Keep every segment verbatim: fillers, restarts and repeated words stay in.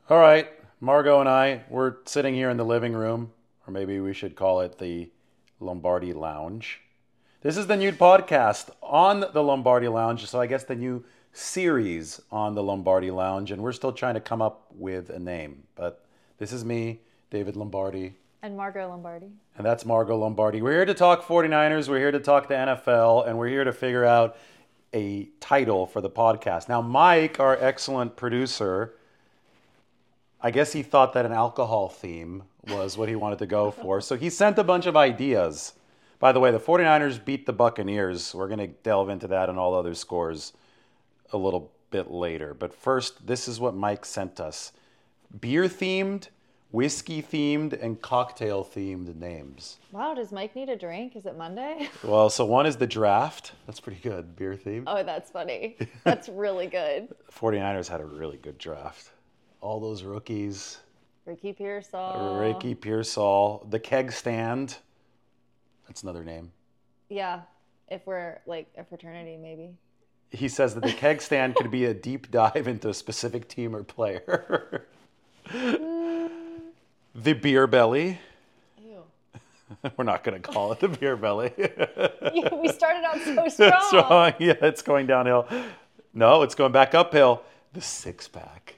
All right, Margot and I, we're sitting here in the living room, or maybe we should call it the Lombardi Lounge. This is the new podcast on the Lombardi Lounge, so I guess the new series on the Lombardi Lounge, and we're still trying to come up with a name. But this is me, David Lombardi. And Margot Lombardi. And that's Margot Lombardi. We're here to talk 49ers, we're here to talk the N F L, and we're here to figure out a title for the podcast. Now, Mike, our excellent producer, I guess he thought that an alcohol theme was what he wanted to go for. So he sent a bunch of ideas. By the way, the 49ers beat the Buccaneers. We're going to delve into that and all other scores a little bit later. But first, this is what Mike sent us. Beer-themed, whiskey-themed, and cocktail-themed names. Wow, does Mike need a drink? Is it Monday? Well, so one is the draft. That's pretty good, beer-themed. Oh, that's funny. That's really good. 49ers had a really good draft. All those rookies. Ricky Pearsall. Ricky Pearsall. The keg stand. That's another name. Yeah, if we're like a fraternity, maybe. He says that the keg stand could be a deep dive into a specific team or player. The beer belly. Ew. We're not going to call it the beer belly. We started out so strong. strong. Yeah, it's going downhill. No, it's going back uphill. The six pack.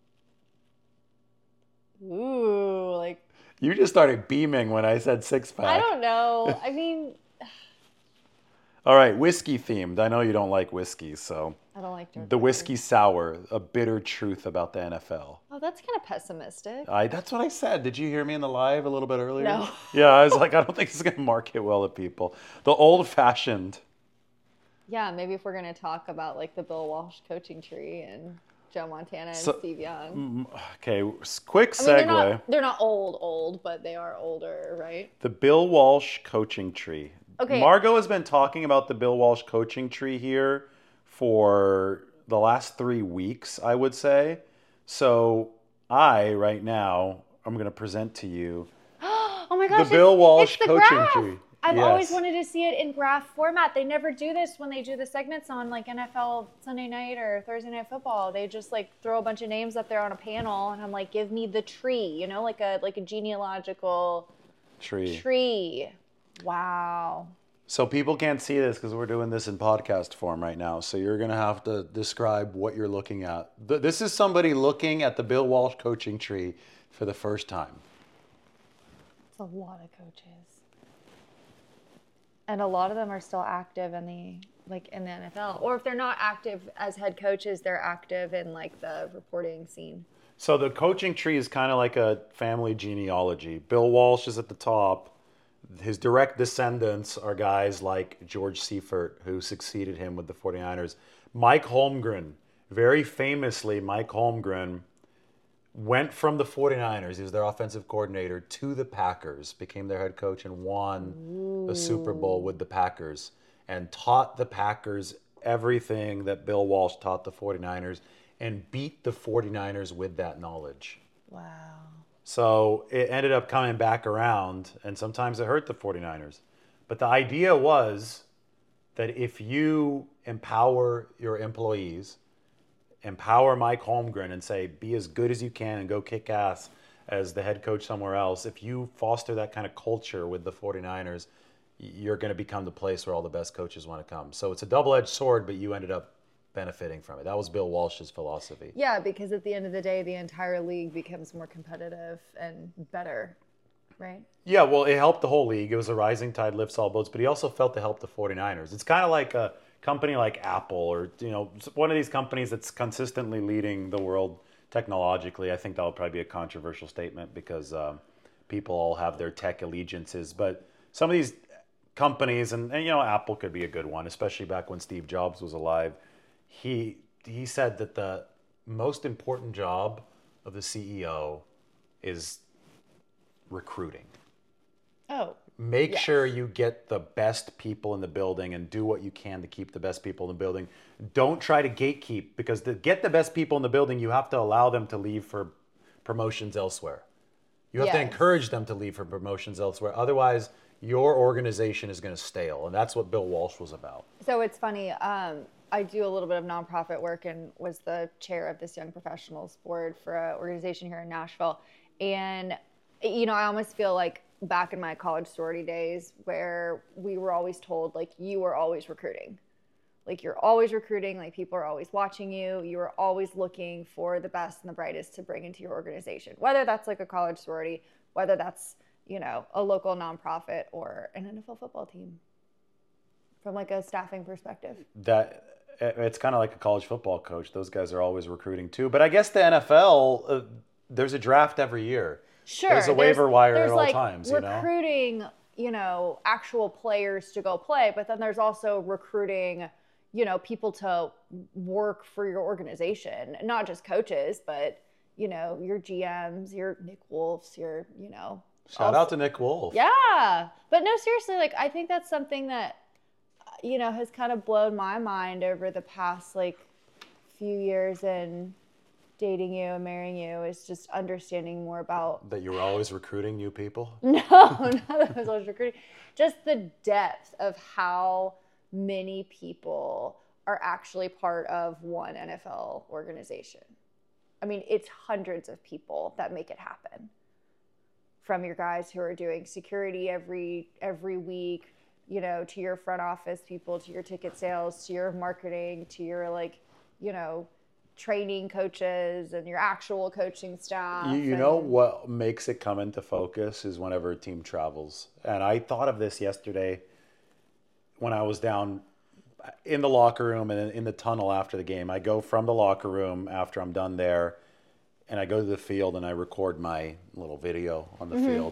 Ooh, like. You just started beaming when I said six pack. I don't know. I mean. All right, whiskey themed. I know you don't like whiskey, so. I don't like dark The beer. whiskey sour, a bitter truth about the N F L. Oh, that's kind of pessimistic. I, that's what I said. Did you hear me in the live a little bit earlier? No. Yeah, I was like, I don't think this is going to market well to people. The old fashioned. Yeah, maybe if we're going to talk about like the Bill Walsh coaching tree and Joe Montana and So- Steve Young. Okay, quick I mean, segue. they're not, they're not old, old, but they are older, right? The Bill Walsh coaching tree. Okay. Margot has been talking about the Bill Walsh coaching tree here for the last three weeks, I would say. So I, right now, I'm going to present to you Oh my gosh, the Bill it's, Walsh it's the coaching graph. tree. I've Yes. always wanted to see it in graph format. They never do this when they do the segments on like N F L Sunday night or Thursday Night Football. They just like throw a bunch of names up there on a panel, and I'm like, give me the tree, you know, like a like a genealogical Tree. tree. Wow. So people can't see this because we're doing this in podcast form right now. So you're going to have to describe what you're looking at. Th- This is somebody looking at the Bill Walsh coaching tree for the first time. It's a lot of coaches. And a lot of them are still active in the like in the N F L. Or if they're not active as head coaches, they're active in like the reporting scene. So the coaching tree is kind of like a family genealogy. Bill Walsh is at the top. His direct descendants are guys like George Seifert, who succeeded him with the 49ers. Mike Holmgren, very famously, Mike Holmgren went from the 49ers, he was their offensive coordinator, to the Packers, became their head coach and won Ooh. a Super Bowl with the Packers and taught the Packers everything that Bill Walsh taught the 49ers and beat the 49ers with that knowledge. Wow. So it ended up coming back around, and sometimes it hurt the 49ers. But the idea was that if you empower your employees, empower Mike Holmgren and say, be as good as you can and go kick ass as the head coach somewhere else, if you foster that kind of culture with the 49ers, you're going to become the place where all the best coaches want to come. So it's a double-edged sword, but you ended up benefiting from it. That was Bill Walsh's philosophy. Yeah, because at the end of the day, the entire league becomes more competitive and better, right? Yeah, well, it helped the whole league. It was a rising tide lifts all boats, but he also felt to help the 49ers. It's kind of like a company like Apple or, you know, one of these companies that's consistently leading the world technologically. I think that would probably be a controversial statement because um, people all have their tech allegiances. But some of these companies, and, and, you know, Apple could be a good one, especially back when Steve Jobs was alive. He he said that the most important job of the C E O is recruiting. Oh. Make yes. sure you get the best people in the building and do what you can to keep the best people in the building. Don't try to gatekeep, because to get the best people in the building, you have to allow them to leave for promotions elsewhere. You have to Yes. encourage them to leave for promotions elsewhere. Otherwise, your organization is going to stale. And that's what Bill Walsh was about. So it's funny. Um, I do a little bit of nonprofit work and was the chair of this young professionals board for an organization here in Nashville. And, you know, I almost feel like back in my college sorority days where we were always told, like, you were always recruiting. Like, you're always recruiting, like, people are always watching you. You are always looking for the best and the brightest to bring into your organization, whether that's like a college sorority, whether that's, you know, a local nonprofit or an N F L football team from like a staffing perspective. That it's kind of like a college football coach. Those guys are always recruiting too. But I guess the N F L, uh, there's a draft every year. Sure. There's a waiver there's, wire there's at like all times, you know? recruiting, you know, actual players to go play, but then there's also recruiting, you know, people to work for your organization, not just coaches, but, you know, your G Ms, your Nick Wolfs, your, you know. Shout also, out to Nick Wolf. Yeah. But no, seriously, like, I think that's something that, you know, has kind of blown my mind over the past, like, few years and dating you and marrying you is just understanding more about... That you were always recruiting new people? No, not that I was always recruiting. Just the depth of how many people are actually part of one N F L organization. I mean, it's hundreds of people that make it happen. From your guys who are doing security every every week, you know, to your front office people, to your ticket sales, to your marketing, to your, like, you know, training coaches and your actual coaching staff. You, you and... know what makes it come into focus is whenever a team travels. And I thought of this yesterday when I was down in the locker room and in the tunnel after the game. I go from the locker room after I'm done there and I go to the field and I record my little video on the mm-hmm. field.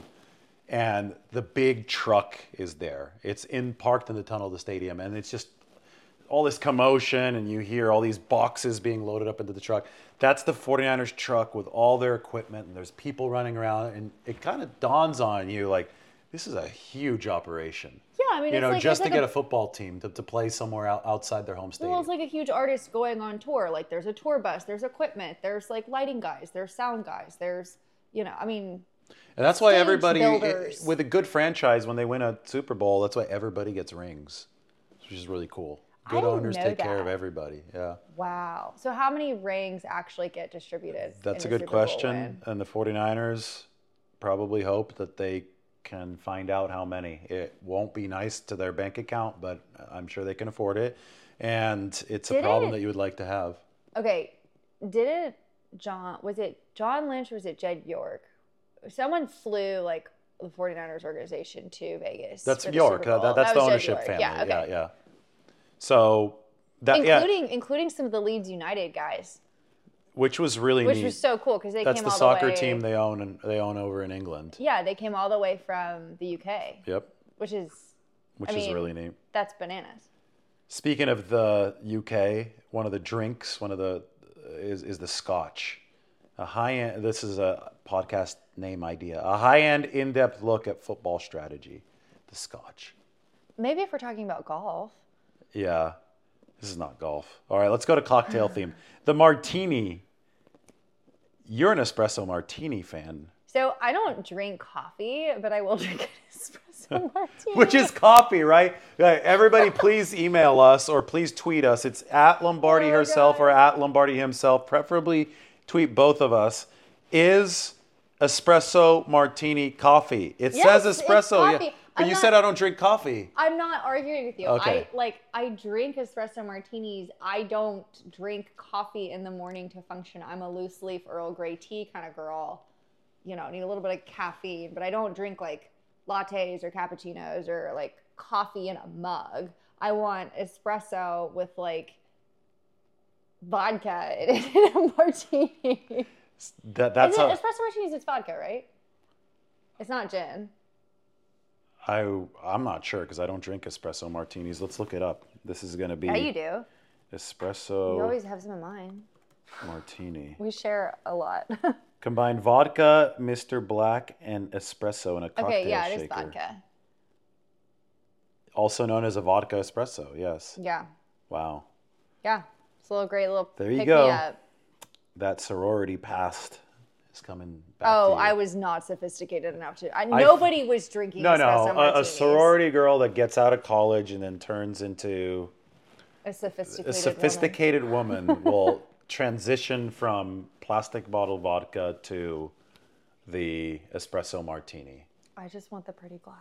And the big truck is there. It's in parked in the tunnel of the stadium. And it's just all this commotion and you hear all these boxes being loaded up into the truck. That's the 49ers truck with all their equipment and there's people running around and it kind of dawns on you like, this is a huge operation. Yeah, I mean, you it's know, like, just it's to like get a, a football team to, to play somewhere out, outside their home stadium. Well, it's like a huge artist going on tour. Like, there's a tour bus, there's equipment, there's, like, lighting guys, there's sound guys, there's, you know, I mean... And that's why everybody, builders. with a good franchise, when they win a Super Bowl, that's why everybody gets rings, which is really cool. Good owners take care of everybody. Yeah. Wow. So how many rings actually get distributed? That's a in a good Super Bowl question. win? And the 49ers probably hope that they can find out how many. It won't be nice to their bank account, but I'm sure they can afford it. And it's a Did problem it- that you would like to have. Okay. Did it, John, was it John Lynch or was it Jed York? Someone flew, like, the 49ers organization to Vegas. That's for the York. Super Bowl. That, that's That the was Jed ownership York. family. Yeah, okay. yeah, yeah. So that including yeah, including some of the Leeds United guys, which was really which neat. was so cool because they That's came the all soccer the way, team they own and they own over in England. Yeah, they came all the way from the U K. Yep. Which is, which I is mean, really neat. That's bananas. Speaking of the U K, one of the drinks, one of the is is the Scotch. A high end. This is a podcast name idea. A high end, in depth look at football strategy. The Scotch. Maybe if we're talking about golf. Yeah. This is not golf. All right, let's go to cocktail theme. The martini. You're an espresso martini fan. So I don't drink coffee, but I will drink an espresso martini. Which is coffee, right? Everybody please email us or please tweet us. It's at Lombardi Oh, herself God. or at Lombardi himself. Preferably tweet both of us. Is espresso martini coffee? It Yes, says it's espresso. coffee. Yeah. But I'm you not- said I don't drink coffee. I'm not arguing with you. Okay. I like I drink espresso martinis. I don't drink coffee in the morning to function. I'm a loose leaf Earl Grey tea kind of girl. You know, need a little bit of caffeine, but I don't drink like lattes or cappuccinos or like coffee in a mug. I want espresso with like vodka in a martini. That, that's Is it, how espresso martinis, it's vodka, right? It's not gin. I, I'm not sure because I don't drink espresso martinis. Let's look it up. This is going to be Yeah, you do. espresso You always have some of mine. martini. We share a lot. Combine vodka, Mister Black, and espresso in a cocktail Okay, yeah, it is shaker. vodka. Also known as a vodka espresso, yes. Yeah. Wow. Yeah. It's a little great little There you pick go. me up. That sorority past is coming back Oh, to you. I was not sophisticated enough to. I, nobody was drinking No, espresso no. A, a martinis. sorority girl that gets out of college and then turns into A sophisticated a sophisticated woman, woman will transition from plastic bottle vodka to the espresso martini. I just want the pretty glass.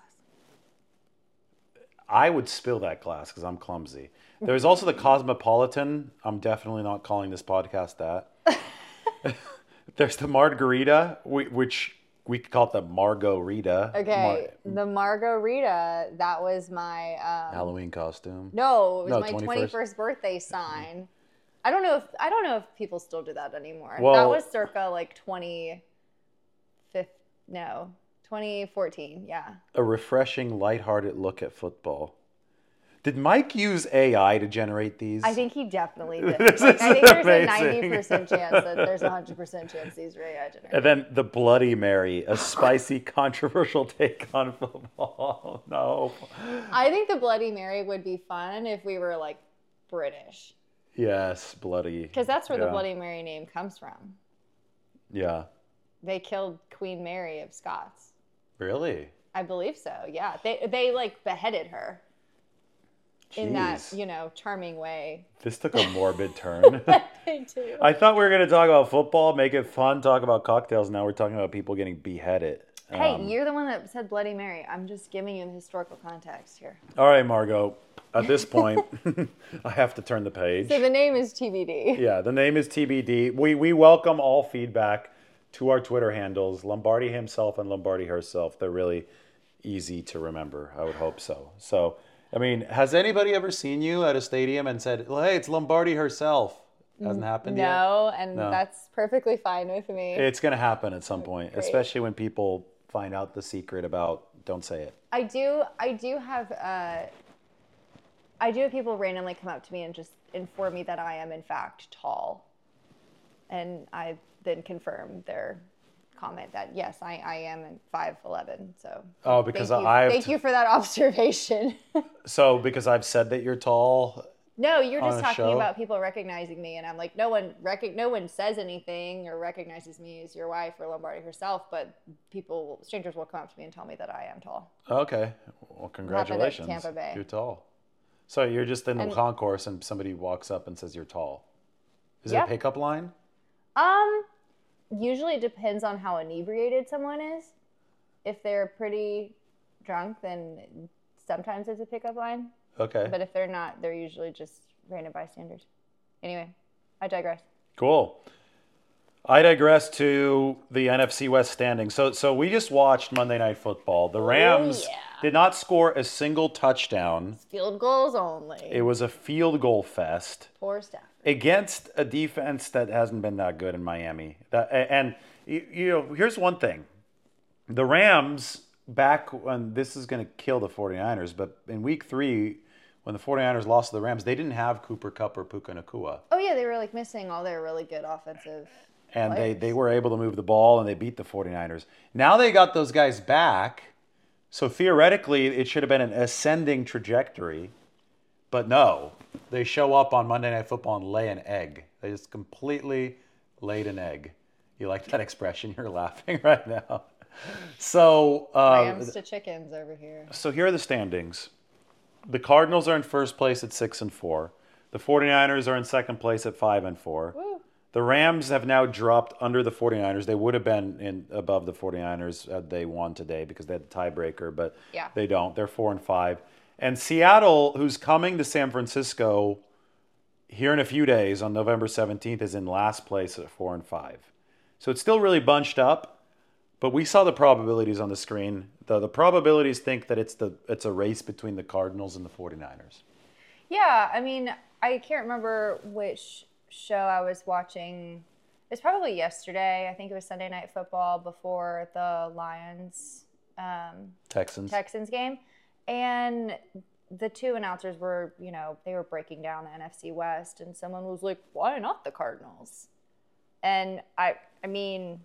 I would spill that glass because I'm clumsy. There's also the Cosmopolitan. I'm definitely not calling this podcast that. There's the Margarita, which we could call it the Margarita. Okay, Mar- the Margarita, that was my... Um, Halloween costume. No, it was No, my twenty-first twenty-first birthday sign. I don't know if I don't know if people still do that anymore. Well- that was circa like twenty fifth, no, twenty fourteen, yeah. A refreshing, lighthearted look at football. Did Mike use A I to generate these? I think he definitely did. This Like, is I think there's amazing. a ninety percent chance that there's a one hundred percent chance these are A I generated. And then the Bloody Mary, a spicy, controversial take on football. No. I think the Bloody Mary would be fun if we were like British. Yes, bloody. Because that's where yeah. the Bloody Mary name comes from. Yeah. They killed Queen Mary of Scots. Really? I believe so, yeah. They, they like beheaded her. In that, Jeez. you know, charming way. This took a morbid turn. They do. I thought we were going to talk about football, make it fun, talk about cocktails. Now we're talking about people getting beheaded. Hey, Um, you're the one that said Bloody Mary. I'm just giving you the historical context here. All right, Margot. At this point, I have to turn the page. So the name is T B D. Yeah, the name is T B D. We we welcome all feedback to our Twitter handles, Lombardi himself and Lombardi herself. They're really easy to remember. I would hope so. So, I mean, has anybody ever seen you at a stadium and said, well, hey, it's Lombardi herself? Hasn't happened yet? No, and No. that's perfectly fine with me. It's going to happen at some point, Great. especially when people find out the secret about don't say it. I do. I do have. Uh, I do have people randomly come up to me and just inform me that I am in fact tall, and I then confirm their comment that yes, I, I am five eleven. So Oh, because thank you, I've thank you for that observation. So because I've said that you're tall. No, you're On just a talking show? about people recognizing me, and I'm like, no one rec- no one says anything or recognizes me as your wife or Lombardi herself, but people, strangers will come up to me and tell me that I am tall. Okay. Well, congratulations. Tampa Bay. You're tall. So you're just in the And- concourse and somebody walks up and says you're tall. Is it Yeah. a pickup line? Um, usually it depends on how inebriated someone is. If they're pretty drunk, then sometimes it's a pickup line. Okay. But if they're not, they're usually just random bystanders. Anyway, I digress. Cool. I digress to the N F C West standings. So so we just watched Monday Night Football. The Rams yeah. did not score a single touchdown. Field goals only. It was a field goal fest Poor Stafford. against a defense that hasn't been that good in Miami. That, and, you, you know, here's one thing. The Rams, back when this is going to kill the 49ers, but in week three, when the 49ers lost to the Rams, they didn't have Cooper Kupp or Puka Nacua. Oh, yeah, they were like missing all their really good offensive And they, players. they were able to move the ball and they beat the 49ers. Now they got those guys back. So theoretically, it should have been an ascending trajectory. But no, they show up on Monday Night Football and lay an egg. They just completely laid an egg. You like that expression? You're laughing right now. So, uh, Rams to chickens over here. so here are the standings. The Cardinals are in first place at six and four. The 49ers are in second place at five and four. Woo. The Rams have now dropped under the 49ers. They would have been in above the 49ers had they won today because they had the tiebreaker, but Yeah. they don't. They're four and five. And Seattle, who's coming to San Francisco here in a few days on November seventeenth, is in last place at four and five. So it's still really bunched up, but we saw the probabilities on the screen. The, the probabilities think that it's the it's a race between the Cardinals and the 49ers. Yeah, I mean, I can't remember which show I was watching. It was probably yesterday. I think it was Sunday Night Football before the Lions um, Texans. Texans game. And the two announcers were, you know, they were breaking down the N F C West, and someone was like, why not the Cardinals? And I, I mean,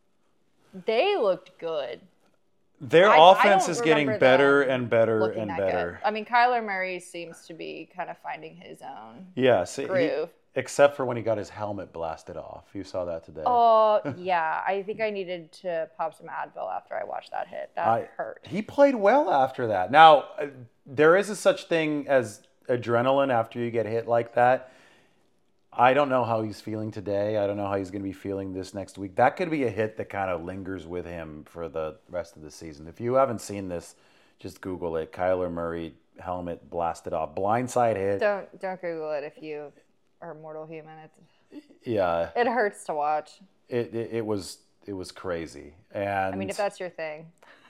they looked good. Their I- I offense don't is getting remember better them and better looking and that better. good. I mean, Kyler Murray seems to be kind of finding his own Yes, he- groove. except for when he got his helmet blasted off. You saw that today. Oh, yeah. I think I needed to pop some Advil after I watched that hit. That I- hurt. He played well after that. Now, uh, there is a such thing as adrenaline after you get hit like that. I don't know how he's feeling today. I don't know how he's going to be feeling this next week. That could be a hit that kind of lingers with him for the rest of the season. If you haven't seen this, just Google it. Kyler Murray helmet blasted off, blindside hit. Don't don't Google it if you are a mortal human. It's, yeah, it hurts to watch. It, it it was it was crazy, and I mean, if that's your thing.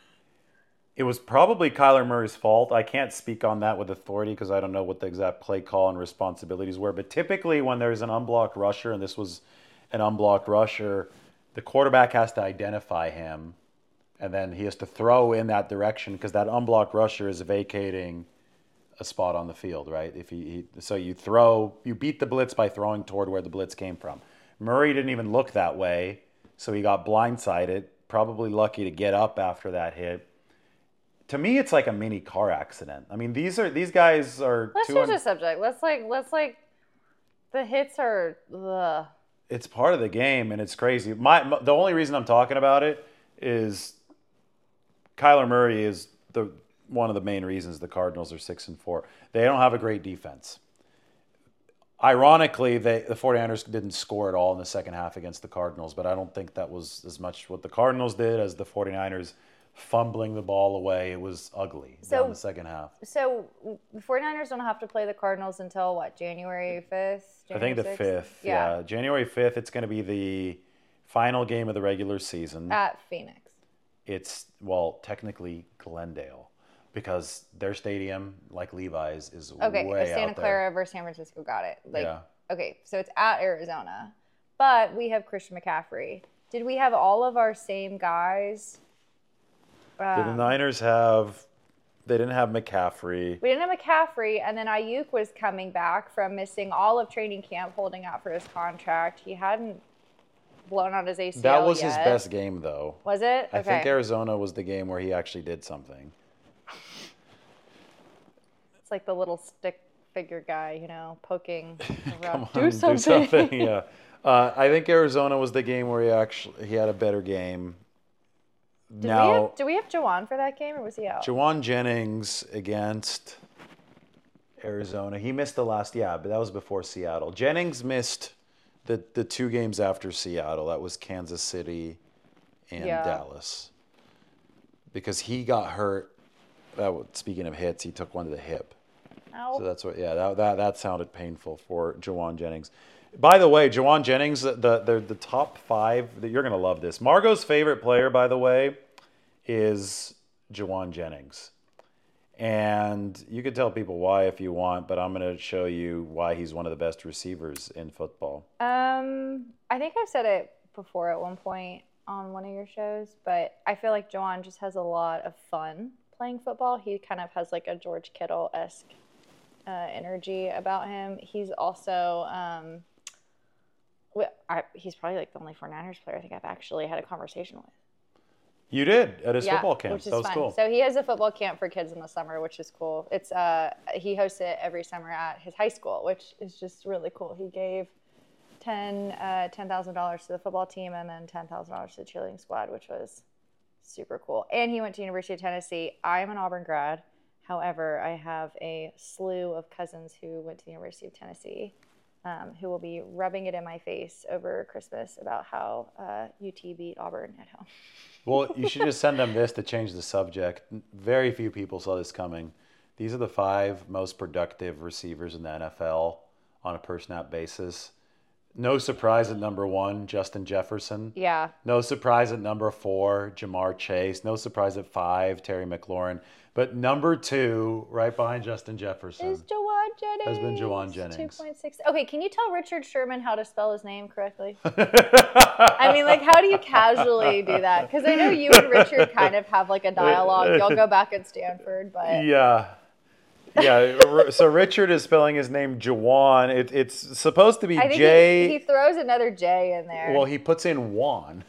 It was probably Kyler Murray's fault. I can't speak on that with authority because I don't know what the exact play call and responsibilities were. But typically when there's an unblocked rusher, and this was an unblocked rusher, the quarterback has to identify him, and then he has to throw in that direction because that unblocked rusher is vacating a spot on the field, right? If he, he so you throw, you beat the blitz by throwing toward where the blitz came from. Murray didn't even look that way, so he got blindsided. Probably lucky to get up after that hit. To me, it's like a mini car accident. I mean, these are these guys are. Let's change the subject. Let's like let's like, the hits are. Ugh. It's part of the game, and it's crazy. My, my the only reason I'm talking about it is Kyler Murray is the one of the main reasons the Cardinals are six and four. They don't have a great defense. Ironically, they, the 49ers didn't score at all in the second half against the Cardinals, but I don't think that was as much what the Cardinals did as the 49ers fumbling the ball away. It was ugly so, down the second half. So the 49ers don't have to play the Cardinals until, what, January fifth? January I think the sixth? fifth, yeah. yeah. January fifth, it's going to be the final game of the regular season. At Phoenix. It's, well, technically Glendale. Because their stadium, like Levi's, is okay, way out there. Santa Clara versus San Francisco, got it. Like, yeah. Okay, so it's at Arizona. But we have Christian McCaffrey. Did we have all of our same guys? Um, Did the Niners have... They didn't have McCaffrey. We didn't have McCaffrey, and then Ayuk was coming back from missing all of training camp, holding out for his contract. He hadn't blown out his A C L That was yet. his best game, though. Was it? Okay. I think Arizona was the game where he actually did something. It's like the little stick figure guy, you know, poking around. On, do something. Do something, yeah. Uh, I think Arizona was the game where he actually he had a better game. Did now, we have, do we have Juwan for that game, or was he out? Juwan Jennings against Arizona. He missed the last, yeah, but that was before Seattle. Jennings missed the, the two games after Seattle. That was Kansas City and yeah. Dallas. Because he got hurt. That, speaking of hits, he took one to the hip. Ow. So that's what, yeah, that, that that sounded painful for Juwan Jennings. By the way, Juwan Jennings, the the, the top five, you're going to love this. Margot's favorite player, by the way, is Juwan Jennings. And you can tell people why if you want, but I'm going to show you why he's one of the best receivers in football. Um, I think I've said it before at one point on one of your shows, but I feel like Juwan just has a lot of fun playing football. He kind of has like a George Kittle-esque uh, energy about him. He's also... Um, I, he's probably like the only 49ers player I think I've actually had a conversation with. You did at his yeah, football camp. Which is that was fun. cool. So he has a football camp for kids in the summer, which is cool. It's uh he hosts it every summer at his high school, which is just really cool. He gave ten uh ten thousand dollars to the football team and then ten thousand dollars to the cheerleading squad, which was super cool. And he went to University of Tennessee. I am an Auburn grad. However, I have a slew of cousins who went to the University of Tennessee. Um, who will be rubbing it in my face over Christmas about how uh, U T beat Auburn at home. Well, you should just send them this to change the subject. Very few people saw this coming. These are the five most productive receivers in the N F L on a per-snap basis. No surprise at number one, Justin Jefferson. Yeah. No surprise at number four, Jamar Chase. No surprise at five, Terry McLaurin. But number two, right behind Justin Jefferson, is Juwan Jennings. Has been Juwan Jennings. two point six. Okay, can you tell Richard Sherman how to spell his name correctly? I mean, like, how do you casually do that? Because I know you and Richard kind of have like a dialogue. Y'all go back at Stanford, but yeah. Yeah, so Richard is spelling his name Juwan. It, it's supposed to be I think J. He, he throws another J in there. Well, he puts in Juan.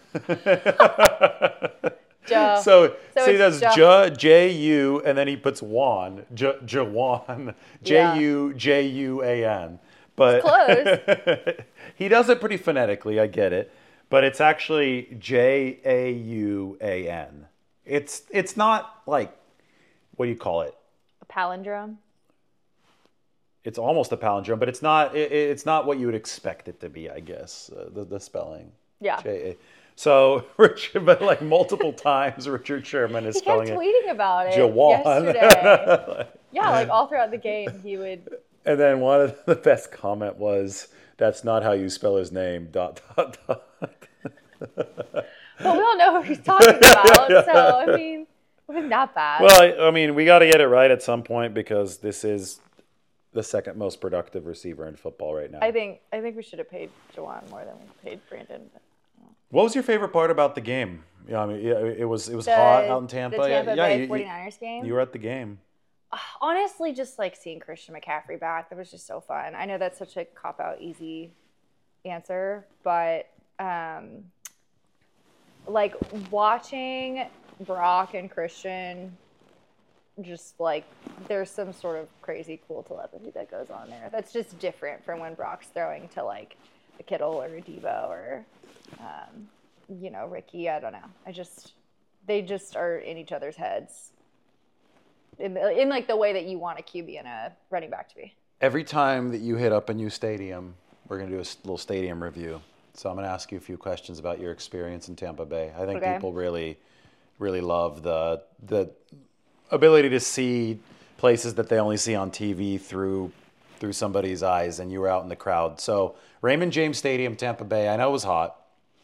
J. So, so see, that's J, J U, and then he puts Juan, J, Juwan, J U J U A N. But close. He does it pretty phonetically. I get it, but it's actually J A U A N. It's it's not like, what do you call it? A palindrome. it's almost a palindrome, but it's not. It, it's not what you would expect it to be, I guess. Uh, the the spelling. Yeah. J A. So Richard, but like multiple times, Richard Sherman is He kept spelling it. tweeting about it Jawan. yesterday. Yeah, like all throughout the game, he would. And then one of the best comment was, "That's not how you spell his name." Dot dot dot. But we all know who he's talking about, yeah. So I mean, it wasn't that bad. Well, I, I mean, we got to get it right at some point because this is the second most productive receiver in football right now. I think I think we should have paid Jawan more than we paid Brandon. But, yeah. What was your favorite part about the game? Yeah, I mean, yeah, it was it was the, hot out in Tampa. The Tampa yeah, Bay yeah, you, 49ers game. You were at the game. Honestly, just like seeing Christian McCaffrey back, that was just so fun. I know that's such a cop-out, easy answer, but um, like watching Brock and Christian, just like there's some sort of crazy cool telepathy that goes on there. That's just different from when Brock's throwing to like a Kittle or a Debo or, um, you know, Ricky. I don't know. I just, they just are in each other's heads. In, in like the way that you want a Q B and a running back to be. Every time that you hit up a new stadium, we're going to do a little stadium review. So I'm going to ask you a few questions about your experience in Tampa Bay. I think okay. people really, really love the the ability to see places that they only see on T V through through somebody's eyes, and you were out in the crowd. So Raymond James Stadium, Tampa Bay. I know it was hot.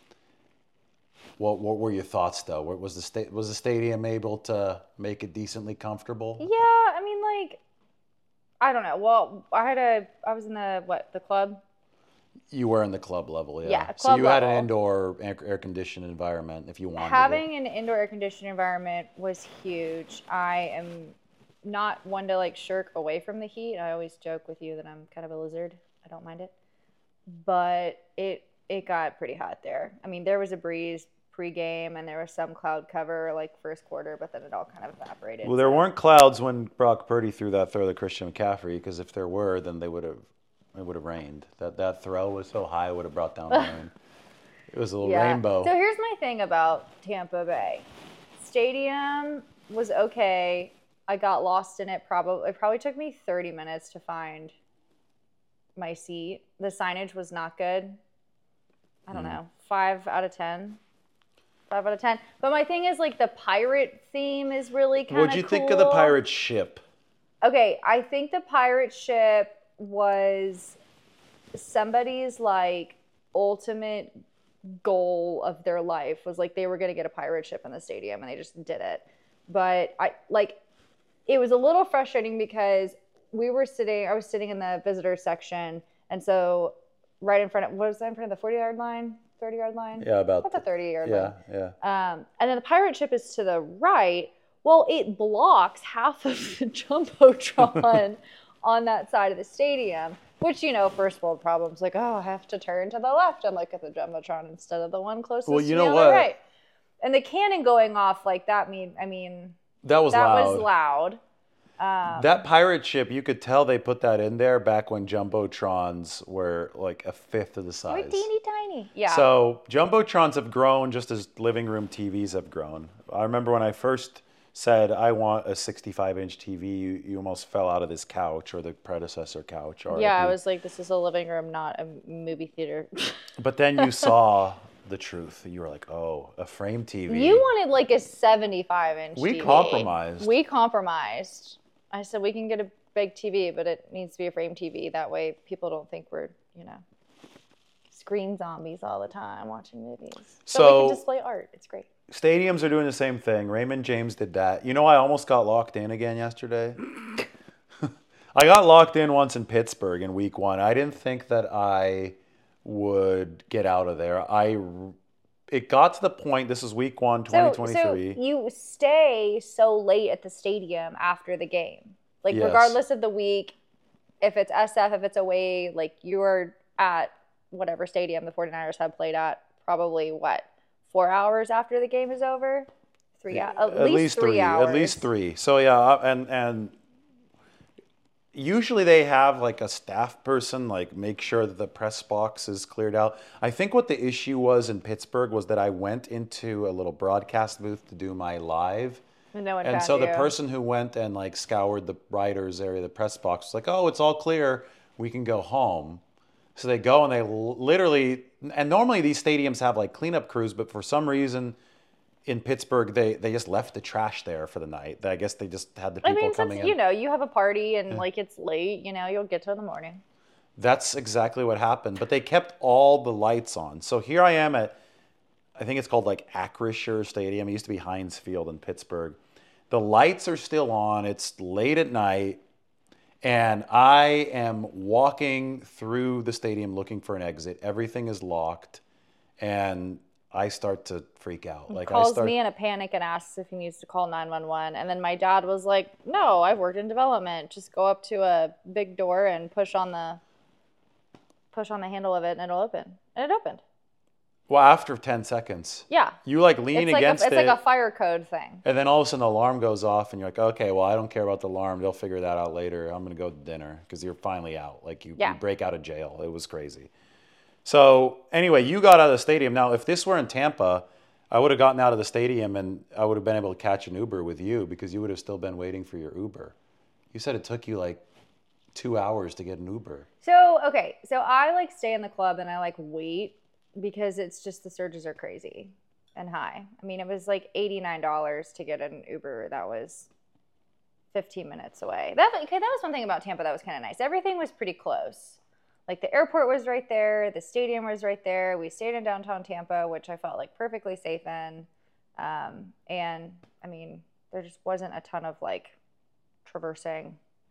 What what were your thoughts though? Was the sta- was the stadium able to make it decently comfortable? Yeah, I mean, like, I don't know. Well, I had a, I was in the what the club. You were in the club level, yeah. Yeah, club so you had level. an indoor air conditioned environment if you wanted. Having it. an indoor air conditioned environment was huge. I am not one to like shirk away from the heat. I always joke with you that I'm kind of a lizard. I don't mind it, but it it got pretty hot there. I mean, there was a breeze pre-game, and there was some cloud cover like first quarter, but then it all kind of evaporated. Well, there weren't clouds when Brock Purdy threw that throw to Christian McCaffrey, because if there were, then they would have it would have rained. That that throw was so high, it would have brought down the rain. It was a little yeah. rainbow. So here's my thing about Tampa Bay. Stadium was okay. I got lost in it. Probably it probably took me thirty minutes to find my seat. The signage was not good. I don't mm. know. Five out of ten. Five out of ten. But my thing is, like, the pirate theme is really kind of cool. What'd you think of the pirate ship? Okay, I think the pirate ship was somebody's, like, ultimate goal of their life was, like, they were going to get a pirate ship in the stadium, and they just did it. But, I like, it was a little frustrating because we were sitting, I was sitting in the visitor section, and so right in front of, what was that, in front of the forty-yard line? thirty-yard line? Yeah, about About the thirty-yard yeah, line. Yeah, yeah. Um, and then the pirate ship is to the right. Well, it blocks half of the Jumbotron on that side of the stadium, which, you know, first world problems, like, oh, I have to turn to the left and look at the Jumbotron instead of the one closest well, you to know me on what? the right. And the cannon going off like that, mean, I mean, that was that loud. was loud. Um, that pirate ship, you could tell they put that in there back when Jumbotrons were like a fifth of the size. We're teeny tiny. Yeah. So Jumbotrons have grown just as living room T Vs have grown. I remember when I first said I want a sixty-five inch T V, you, you almost fell out of this couch or the predecessor couch. R I P. Yeah, I was like, this is a living room, not a movie theater. But then you saw the truth. You were like, oh, a frame T V. You wanted like a seventy-five inch we T V. We compromised. We compromised. I said, we can get a big T V, but it needs to be a frame T V. That way people don't think we're, you know, screen zombies all the time watching movies. So, so we can display art. It's great. Stadiums are doing the same thing. Raymond James did that. You know, I almost got locked in again yesterday. I got locked in once in Pittsburgh in week one. I didn't think that I would get out of there. I... It got to the point, this is week one, twenty twenty-three. So, so you stay so late at the stadium after the game. Like, yes. Regardless of the week, if it's S F, if it's away, like, you're at whatever stadium the 49ers have played at, probably, what, four hours after the game is over? Three yeah, hours. At, at least, least three, three hours. At least three. So, yeah, and and usually they have like a staff person like make sure that the press box is cleared out. I think what the issue was in Pittsburgh was that I went into a little broadcast booth to do my live And no one And found so the you. person who went and like scoured the writers area, the press box, was like, "Oh, it's all clear. We can go home." So they go and they l- literally, and normally these stadiums have like cleanup crews, but for some reason in Pittsburgh, they, they just left the trash there for the night. I guess they just had the I people mean, coming since, in. you know, you have a party and, like, it's late, you know, you'll get to it in the morning. That's exactly what happened. But they kept all the lights on. So here I am at, I think it's called like Acrisure Stadium. It used to be Heinz Field in Pittsburgh. The lights are still on. It's late at night. And I am walking through the stadium looking for an exit. Everything is locked. And I start to freak out. Like Calls I start, me in a panic and asks if he needs to call nine one one. And then my dad was like, no, I've worked in development. Just go up to a big door and push on the push on the handle of it and it'll open. And it opened. well, after ten seconds, Yeah. you like lean It's like against a, it's it. like a fire code thing. And then all of a sudden the alarm goes off and you're like, okay, well, I don't care about the alarm. They'll figure that out later. I'm going to go to dinner because you're finally out. Like you, Yeah. you break out of jail. It was crazy. So anyway, you got out of the stadium. Now, if this were in Tampa, I would have gotten out of the stadium and I would have been able to catch an Uber with you because you would have still been waiting for your Uber. You said it took you like two hours to get an Uber. So, okay. So I like stay in the club and I like wait because it's just the surges are crazy and high. I mean, it was like eighty-nine dollars to get an Uber that was fifteen minutes away. That, okay, that was one thing about Tampa that was kind of nice. Everything was pretty close. Like the airport was right there. The stadium was right there. We stayed in downtown Tampa, which I felt like perfectly safe in. Um, and I mean, there just wasn't a ton of like traversing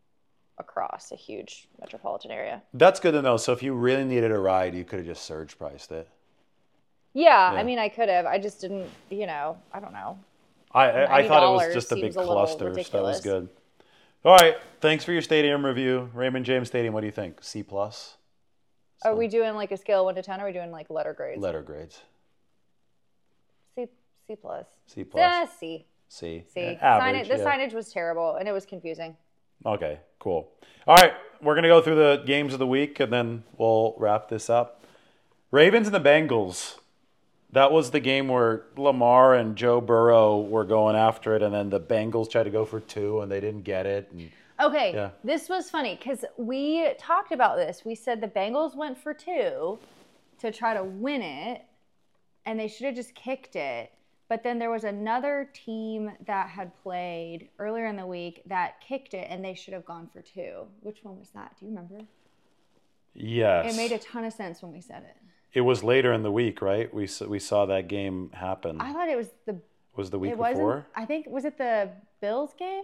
across a huge metropolitan area. That's good to know. So if you really needed a ride, you could have just surge priced it. Yeah, Yeah. I mean, I could have. I just didn't, you know, I don't know. I, I, I thought it was just a big seems a little cluster, so that was ridiculous. good. All right, thanks for your stadium review. Raymond James Stadium, what do you think? C plus? Are we doing like a scale of one to ten? Or are we doing like letter grades? Letter grades. C, C plus. C plus. Eh, C. C. C. Yeah, average, Signage, the yeah. signage was terrible and it was confusing. Okay, cool. All right, we're going to go through the games of the week and then we'll wrap this up. Ravens and the Bengals. That was the game where Lamar and Joe Burrow were going after it, and then the Bengals tried to go for two and they didn't get it. And Okay, Yeah. this was funny because we talked about this. We said the Bengals went for two to try to win it, and they should have just kicked it. But then there was another team that had played earlier in the week that kicked it, and they should have gone for two. Which one was that? Do you remember? yes. It made a ton of sense when we said it. It was later in the week, right? We s- we saw that game happen. I thought it was the. Was the week It wasn't. before? I think was it the Bills game?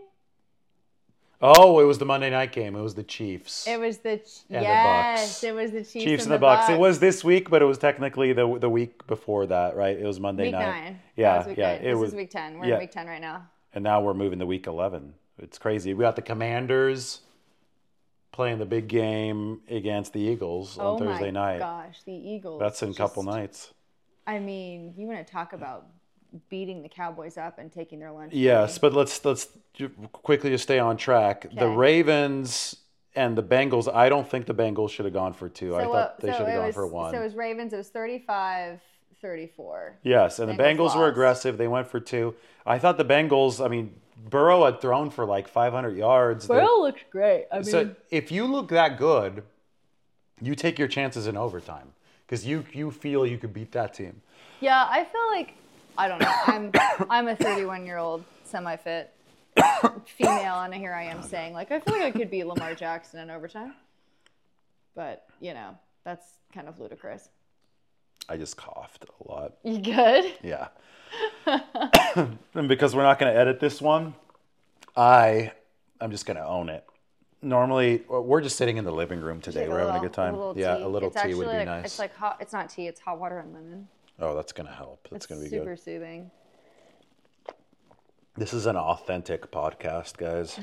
Oh, it was the Monday night game. It was the Chiefs. It was the And the yes. Bucks. It was the Chiefs, Chiefs and and the Bucks. It was this week, but it was technically the the week before that, right? It was Monday week night. nine. Yeah, That was week yeah. nine. It this was is week ten. We're yeah. in week ten right now. And now we're moving to week eleven. It's crazy. We got the Commanders playing the big game against the Eagles on oh Thursday my night. gosh, the Eagles. That's in a couple just- nights. I mean, you want to talk about beating the Cowboys up and taking their lunch? Yes, break. but let's let's ju- quickly just stay on track. The Okay. Ravens and the Bengals. I don't think the Bengals should have gone for two. I So, thought uh, they so should have it gone was, for one. So it was Ravens. It was thirty-five thirty-four. Yes, and the Bengals Bengals were lost. aggressive. They went for two. I thought the Bengals. I mean, Burrow had thrown for like five hundred yards. They- Burrow looked great. I mean, So if you look that good, you take your chances in overtime because you you feel you could beat that team. yeah, I feel like I don't know. I'm I'm a thirty-one year old semi-fit female, and here I am saying like I feel like I could beat Lamar Jackson in overtime. But you know, that's kind of ludicrous. I just coughed a lot. You good? Yeah. And because we're not going to edit this one, I I'm just going to own it. Normally, we're just sitting in the living room today. Take We're having a little- good time. little Yeah, tea. a little It's tea would actually be like- nice. It's like hot. It's not tea. It's hot water and lemon. Oh, that's going to help. That's It's going to be super good. soothing. This is an authentic podcast, guys.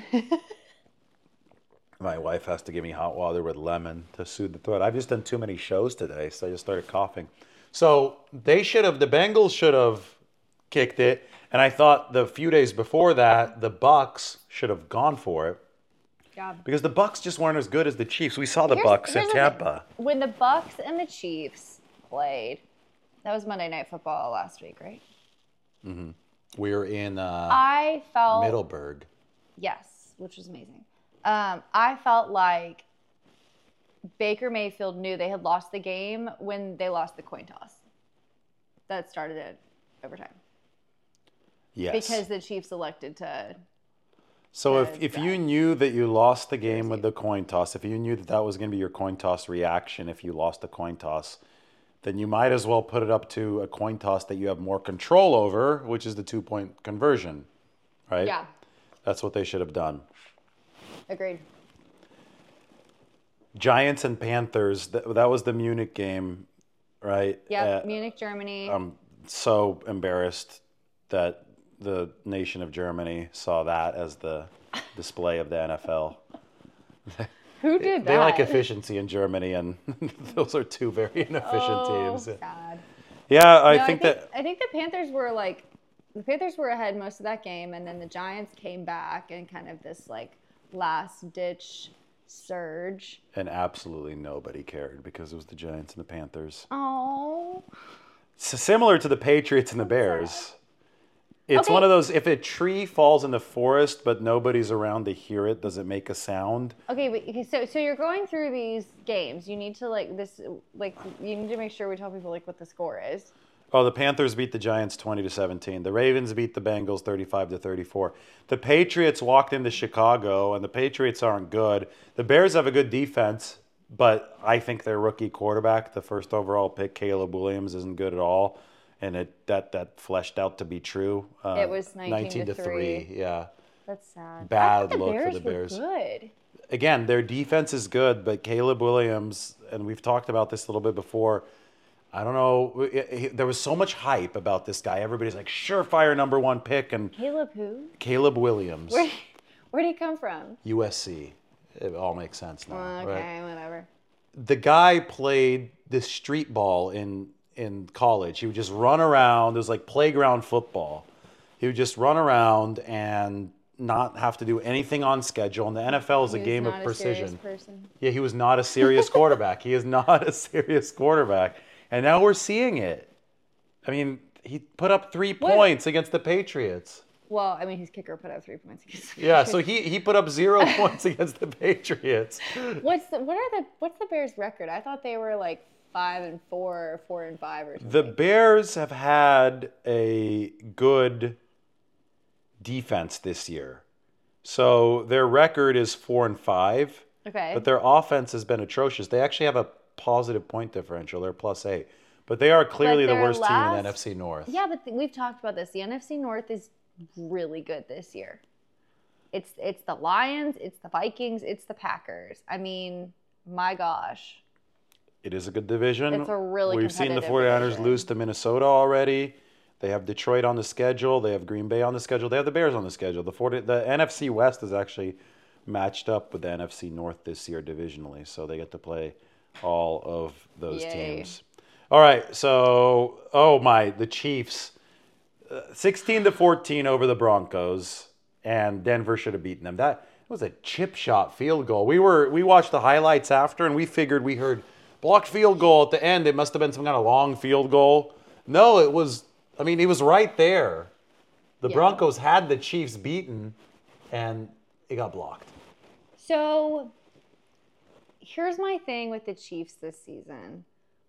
My wife has to give me hot water with lemon to soothe the throat. I've just done too many shows today, so I just started coughing. So they should have, the Bengals should have kicked it. And I thought the few days before that, the Bucks should have gone for it Yeah. because the Bucks just weren't as good as the Chiefs. We saw the Here's- Bucks in here's the thing. Tampa. When the Bucks and the Chiefs played, that was Monday Night Football last week, right? Mm-hmm. We're in uh, I felt Middleburg. Yes, which was amazing. Um, I felt like Baker Mayfield knew they had lost the game when they lost the coin toss. That started it overtime. Yes. Because the Chiefs elected to. So to if, if die. you knew that you lost the game with the coin toss, if you knew that that was going to be your coin toss reaction if you lost the coin toss, then you might as well put it up to a coin toss that you have more control over, which is the two-point conversion, right? Yeah. That's what they should have done. Agreed. Giants and Panthers, that, that was the Munich game, right? Yep, Uh, Munich, Germany. I'm so embarrassed that the nation of Germany saw that as the display of the N F L. Who did that? They like efficiency in Germany, and those are two very inefficient oh, teams. sad. Yeah, I, No, think I think that I think the Panthers were like the Panthers were ahead most of that game, and then the Giants came back and kind of this like last ditch surge. and absolutely nobody cared because it was the Giants and the Panthers. Oh. So similar to the Patriots and the Bears. It's Okay. one of those, if a tree falls in the forest but nobody's around to hear it, does it make a sound? Okay, but okay, so so you're going through these games. You need to like this like you need to make sure we tell people like what the score is. Oh, the Panthers beat the Giants twenty to seventeen. The Ravens beat the Bengals thirty-five to thirty-four. The Patriots walked into Chicago, and the Patriots aren't good. The Bears have a good defense, but I think their rookie quarterback, the first overall pick, Caleb Williams, isn't good at all. And it that that fleshed out to be true. Uh, It was nineteen to three. Yeah. That's sad. Bad I thought the look for Bears the were Bears. Good. Again, their defense is good, but Caleb Williams, and we've talked about this a little bit before. I don't know. It- it- there was so much hype about this guy. Everybody's like, surefire number one pick, and Caleb who? Caleb Williams, Where where'd he come from? U S C. It all makes sense now, Oh, right? okay, whatever. The guy played this street ball in in college. He would just run around. It was like playground football. He would just run around and not have to do anything on schedule. And the N F L is a He was game of not a serious precision. person. Yeah, he was not a serious quarterback. He is not a serious quarterback. And now we're seeing it. I mean, he put up three What? points against the Patriots. Well, I mean, his kicker put up three points. against the Yeah, so he, he put up zero points against the Patriots. What's the what are the what's the Bears' record? I thought they were like five and four or four and five or something. The Bears have had a good defense this year. So their record is four and five, okay. but their offense has been atrocious. They actually have a positive point differential. They're plus eight. But they are clearly the their worst team in last- the N F C North. Yeah, but th- we've talked about this. The N F C North is really good this year. It's it's the Lions, it's the Vikings, it's the Packers. I mean, my gosh. It is a good division. It's a really We've seen the competitive 49ers division. lose to Minnesota already. They have Detroit on the schedule. They have Green Bay on the schedule. They have the Bears on the schedule. The forty, the N F C West is actually matched up with the N F C North this year divisionally, so they get to play all of those Yay. teams. All right, so oh my, the Chiefs, uh, sixteen to fourteen over the Broncos, and Denver should have beaten them. That was a chip shot field goal. We were we watched the highlights after, and we figured we heard blocked field goal at the end. It must have been some kind of long field goal. No, it was. I mean, he was right there. The Yeah. Broncos had the Chiefs beaten, and it got blocked. So here's my thing with the Chiefs this season.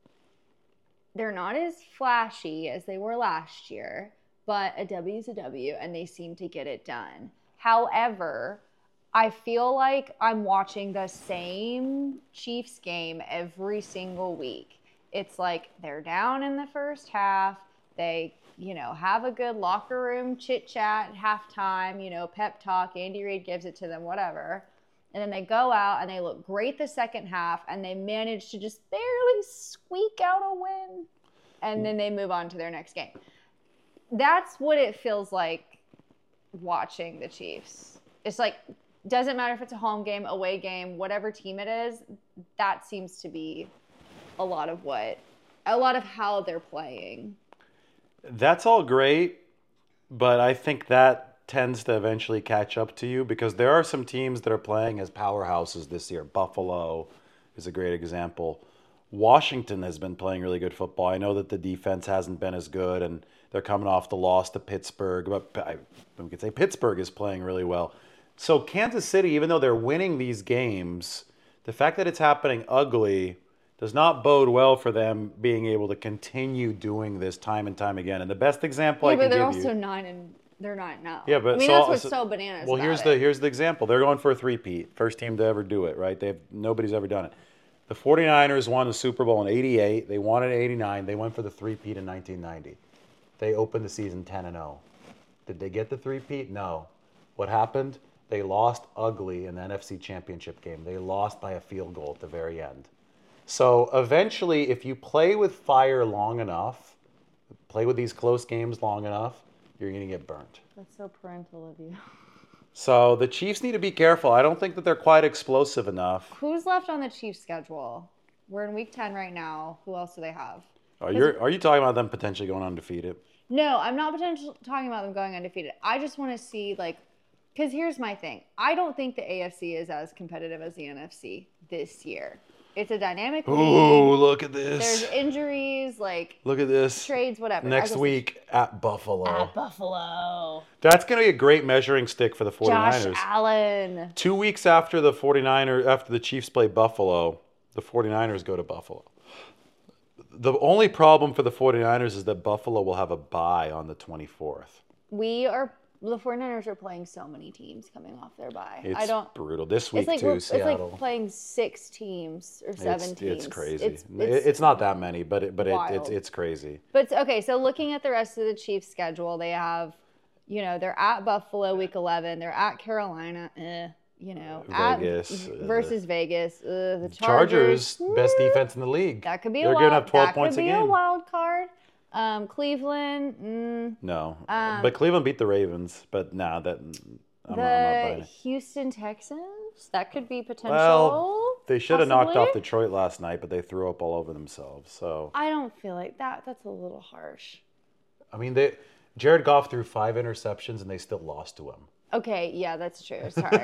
They're not as flashy as they were last year, but a W is a W, and they seem to get it done. However, I feel like I'm watching the same Chiefs game every single week. It's like they're down in the first half. They, you know, have a good locker room chit chat at halftime, you know, pep talk. Andy Reid gives it to them, whatever. And then they go out and they look great the second half, and they manage to just barely squeak out a win. And then they move on to their next game. That's what it feels like watching the Chiefs. It's like, doesn't matter if it's a home game, away game, whatever team it is, that seems to be a lot of what, a lot of how they're playing. That's all great, but I think that tends to eventually catch up to you because there are some teams that are playing as powerhouses this year. Buffalo is a great example. Washington has been playing really good football. I know that the defense hasn't been as good, and they're coming off the loss to Pittsburgh. But I, we could say Pittsburgh is playing really well. So Kansas City, even though they're winning these games, the fact that it's happening ugly does not bode well for them being able to continue doing this time and time again. And the best example Yeah, I can but they're give also you, nine and they're not now. yeah, but I mean so- that's what's so- so bananas. well, about here's it. the here's the example. They're going for a three-peat, first team to ever do it, right? They've nobody's ever done it. The 49ers won the Super Bowl in eighty-eight. They won it in eighty-nine. They went for the three-peat in nineteen ninety. They opened the season ten and oh. Did they get the three-peat? No. What happened? They lost ugly in the N F C Championship game. They lost by a field goal at the very end. So eventually, if you play with fire long enough, play with these close games long enough, you're going to get burnt. That's so parental of you. So the Chiefs need to be careful. I don't think that they're quite explosive enough. Who's left on the Chiefs schedule? We're in week ten right now. Who else do they have? Are you are you talking about them potentially going undefeated? No, I'm not potentially talking about them going undefeated. I just want to see, like, because here's my thing. I don't think the A F C is as competitive as the N F C this year. It's a dynamic league. Ooh, look at There's this. injuries, like Look at this. trades, whatever. I Next just- week at Buffalo. At Buffalo. That's going to be a great measuring stick for the 49ers. Josh Allen. Two weeks after the 49ers, after the Chiefs play Buffalo, the 49ers go to Buffalo. The only problem for the 49ers is that Buffalo will have a bye on the twenty-fourth. We are, the 49ers are playing so many teams coming off their bye. It's I don't, brutal. This week, it's like, too, it's Seattle. like playing six teams or seven it's, teams. it's crazy. It's, It's, it's not that many, but it, but it, wild. it's it's crazy. But okay, so looking at the rest of the Chiefs' schedule, they have, you know, they're at Buffalo week eleven. They're at Carolina, eh, you know, Vegas, at, uh, versus Vegas. Uh, the Chargers, Chargers, best mm, defense in the league. That could be They're a giving wild. up twelve that points could a be game. a wild card. Um, Cleveland, mm, No, Um, but Cleveland beat the Ravens. But nah, that I'm, not- I'm not the buying it. Houston Texans. That could be potential. Well, they should have knocked possibly. off Detroit last night, but they threw up all over themselves. So I don't feel like that. That's a little harsh. I mean, they Jared Goff threw five interceptions and they still lost to him. Okay, yeah, that's true. Sorry.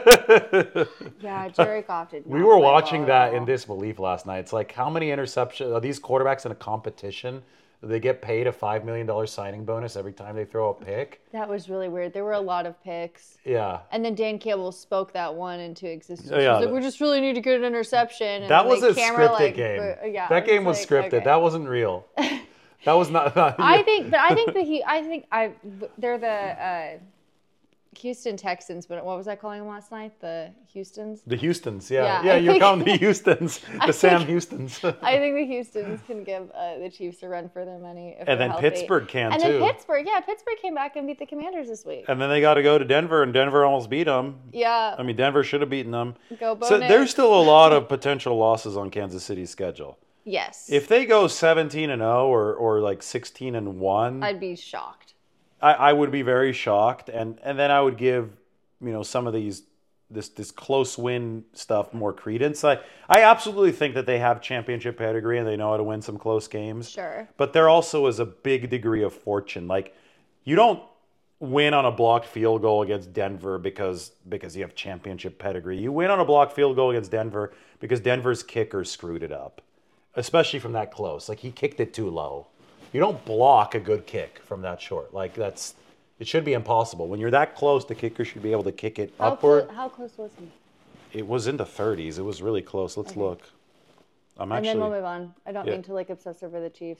Yeah, Jared Goff did. We not were play watching well that at all. in disbelief last night. It's like, how many interceptions are these quarterbacks in a competition? Do they get paid a five million dollars signing bonus every time they throw a pick? That was really weird. There were a lot of picks. Yeah. And then Dan Campbell spoke that one into existence. Oh, He yeah. was like, we just really need to get an interception. And That then was the a camera, scripted like, game. bu- yeah, that I game was like, scripted. okay. That wasn't real. That was not. not I think, but I think that he, I think I, they're the uh, Houston Texans, but what was I calling them last night? The Houstons? the Houstons. Yeah. Yeah, Yeah. I you're think- calling the Houstons. I The Sam think- Houstons. I think the Houstons can give uh, the Chiefs a run for their money. If And they're then healthy. Pittsburgh can, and too. then Pittsburgh, yeah, Pittsburgh came back and beat the Commanders this week. And then they got to go to Denver, and Denver almost beat them. Yeah, I mean, Denver should have beaten them. go Bo So Nix. there's still a lot of potential losses on Kansas City's schedule. Yes. If they go seventeen and oh or or like sixteen and one, I'd be shocked. I, I would be very shocked, and and then I would give, you know, some of these this this close win stuff more credence. I I absolutely think that they have championship pedigree and they know how to win some close games. Sure. But there also is a big degree of fortune. Like, you don't win on a blocked field goal against Denver because because you have championship pedigree. You win on a blocked field goal against Denver because Denver's kicker screwed it up, especially from that close. Like, he kicked it too low. You don't block a good kick from that short. Like, that's it should be impossible. When you're that close, the kicker should be able to kick it How, upward. clo- how close was he? It was in the thirties. It was really close. Let's look. I'm And then we'll actually move on. I don't Yeah. mean to like obsess over the Chiefs.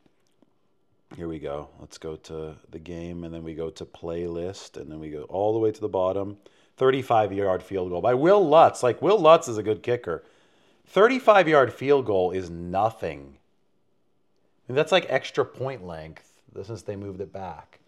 Here we go. Let's go to the game, and then we go to playlist, and then we go all the way to the bottom. thirty-five-yard field goal by Will Lutz. Like, Will Lutz is a good kicker. thirty-five-yard field goal is nothing. I mean, that's like extra point length since they moved it back.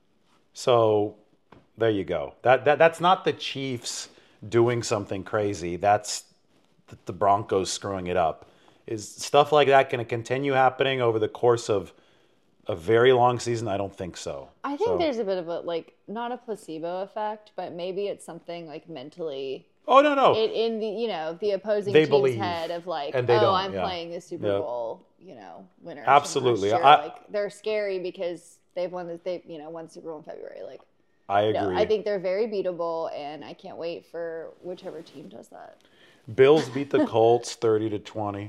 So there you go. That that that's not the Chiefs doing something crazy. That's the, the Broncos screwing it up. Is stuff like that going to continue happening over the course of a very long season? I don't think so. I think So- there's a bit of a like not a placebo effect, but maybe it's something like mentally Oh no no. it, in the you know the opposing They team's believe, head of like, and they oh, don't, I'm yeah. playing the Super Yep. Bowl, you know, winner. Absolutely. Year. I- like they're scary because they've won the they you know won Super Bowl in February. Like I agree. no, I think they're very beatable, and I can't wait for whichever team does that. Bills beat the Colts thirty to twenty.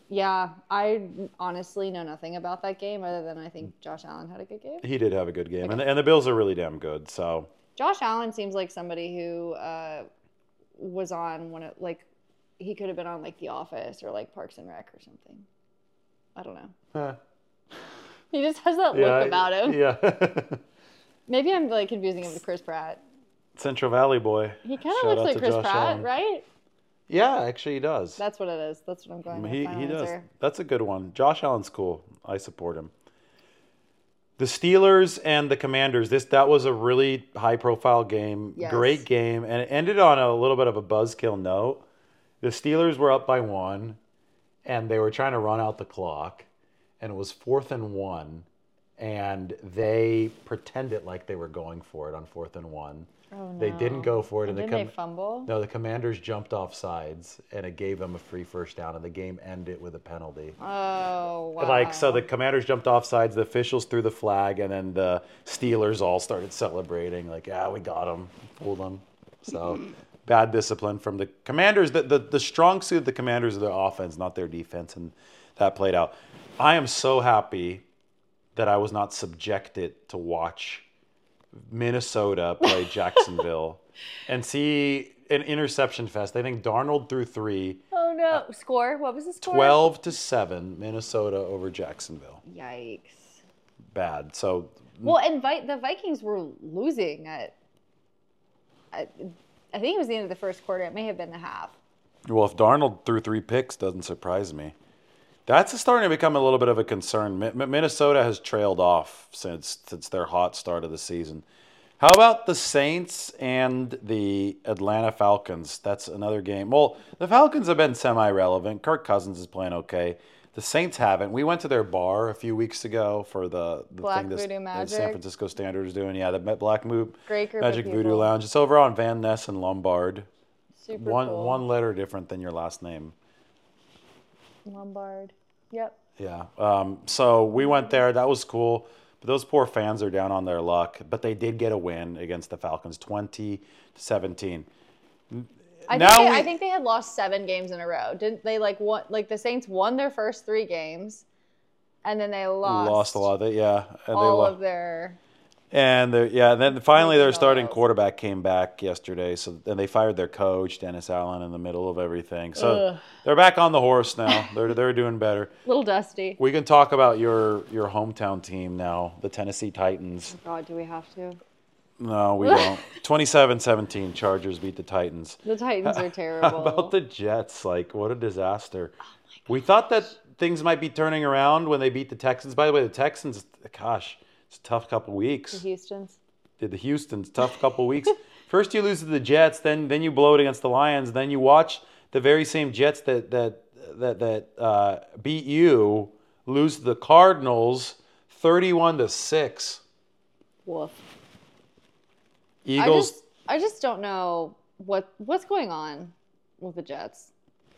Yeah, I honestly know nothing about that game other than I think Josh Allen had a good game. He did have a good game, Okay. and, the, and the Bills are really damn good. So Josh Allen seems like somebody who uh, was on one of, like, he could have been on, like, The Office or, like, Parks and Rec or something. I don't know. eh. He just has that yeah, look about him. Yeah. Maybe I'm, like, confusing him with Chris Pratt. Central Valley boy. He kind of Shout looks out like to Chris Josh Pratt, Allen. right? Yeah, actually he does. That's what it is. That's what I'm going with. He Final he does. answer. That's a good one. Josh Allen's cool. I support him. The Steelers and the Commanders. This that was a really high profile game. Yes. Great game, and it ended on a little bit of a buzzkill note. The Steelers were up by one, and they were trying to run out the clock, and it was fourth and one, and they pretended like they were going for it on fourth and one. Oh, no. They didn't go for it, And and didn't the they fumble? No, the Commanders jumped off sides, and it gave them a free first down, and the game ended with a penalty. Oh, wow. Like, so the Commanders jumped off sides, the officials threw the flag, and then the Steelers all started celebrating, like, yeah, we got them, fooled them. So, bad discipline from the Commanders. The, the, the strong suit of the Commanders is their offense, not their defense, and that played out. I am so happy that I was not subjected to watch Minnesota play Jacksonville and see an interception fest. I think Darnold threw three. Oh, no. Score? What was the score? twelve to seven, Minnesota over Jacksonville. Yikes. Bad. So, Well, and Vi- the Vikings were losing at, at, I think it was the end of the first quarter. It may have been the half. well, if Darnold threw three picks, doesn't surprise me. That's starting to become a little bit of a concern. Mi- Minnesota has trailed off since since their hot start of the season. How about the Saints and the Atlanta Falcons? That's another game. Well, the Falcons have been semi-relevant. Kirk Cousins is playing okay. The Saints haven't. We went to their bar a few weeks ago for the, the Black thing this, Voodoo the Magic. San Francisco Standard is doing. Yeah, the Black Mo- Great group Magic of Voodoo people. Lounge. It's over on Van Ness and Lombard. Super One cool. one letter different than your last name. Lombard. Yep. Yeah. Um, so we went there. That was cool. But those poor fans are down on their luck. But they did get a win against the Falcons, twenty to seventeen. I Now think, they, we- I think they had lost seven games in a row. Didn't they? Like what? Like the Saints won their first three games, and then they lost, Lost a lot of it, yeah. And all they of their. And they're- yeah, then finally their Everything starting else. quarterback came back yesterday. So then they fired their coach, Dennis Allen, in the middle of everything. So Ugh. they're back on the horse now. they're they're doing better. Little dusty. We can talk about your your hometown team now, the Tennessee Titans. God, do we have to? No, we don't. twenty-seven seventeen, Chargers beat the Titans. The Titans are How terrible. about the Jets? Like, what a disaster. We thought that things might be turning around when they beat the Texans. By the way, the Texans, gosh, it's a tough couple weeks. The Houston's. Did the Houston's tough couple weeks. First you lose to the Jets, then then you blow it against the Lions, then you watch the very same Jets that that that that uh, beat you lose to the Cardinals thirty-one to six. Woof. I Eagles just, I just don't know what what's going on with the Jets.